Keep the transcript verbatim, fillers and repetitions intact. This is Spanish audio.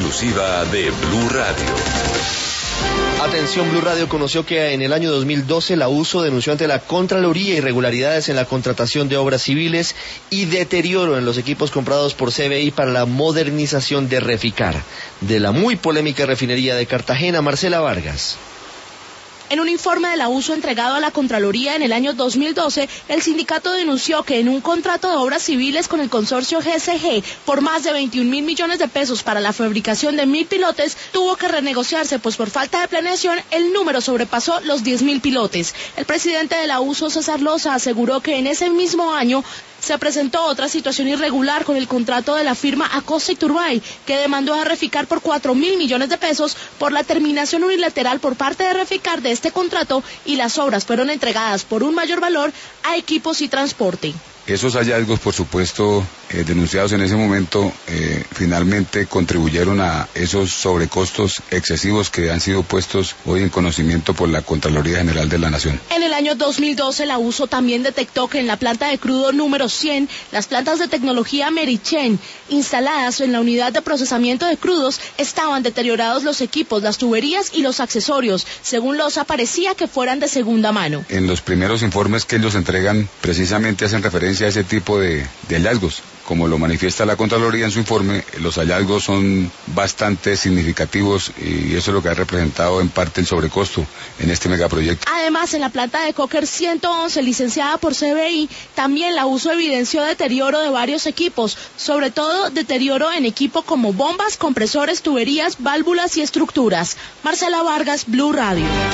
exclusiva de Blue Radio. Atención, Blue Radio conoció que en el año dos mil doce la USO denunció ante la Contraloría irregularidades en la contratación de obras civiles y deterioro en los equipos comprados por C B I para la modernización de Reficar, de la muy polémica refinería de Cartagena. Marcela Vargas. En un informe de la USO entregado a la Contraloría en el año dos mil doce, el sindicato denunció que en un contrato de obras civiles con el consorcio G S G por más de veintiún mil millones de pesos para la fabricación de mil pilotes, tuvo que renegociarse, pues por falta de planeación el número sobrepasó los diez mil pilotes. El presidente de la USO, César Loza, aseguró que en ese mismo año se presentó otra situación irregular con el contrato de la firma Acosta y Turbay, que demandó a Reficar por cuatro mil millones de pesos por la terminación unilateral por parte de Reficar de este contrato, y las obras fueron entregadas por un mayor valor a Equipos y Transporte. Esos hallazgos, por supuesto, eh, denunciados en ese momento, eh, finalmente contribuyeron a esos sobrecostos excesivos que han sido puestos hoy en conocimiento por la Contraloría General de la Nación. En el año dos mil doce, la USO también detectó que en la planta de crudo número cien, las plantas de tecnología Merichen, instaladas en la unidad de procesamiento de crudos, estaban deteriorados los equipos, las tuberías y los accesorios. Según Loza, parecía que fueran de segunda mano. En los primeros informes que ellos entregan, precisamente hacen referencia a ese tipo de, de hallazgos. Como lo manifiesta la Contraloría en su informe, los hallazgos son bastante significativos y eso es lo que ha representado en parte el sobrecosto en este megaproyecto. Además, en la planta de Coker ciento once, licenciada por C B I, también la USO evidenció deterioro de varios equipos, sobre todo deterioro en equipo como bombas, compresores, tuberías, válvulas y estructuras. Marcela Vargas, Blue Radio.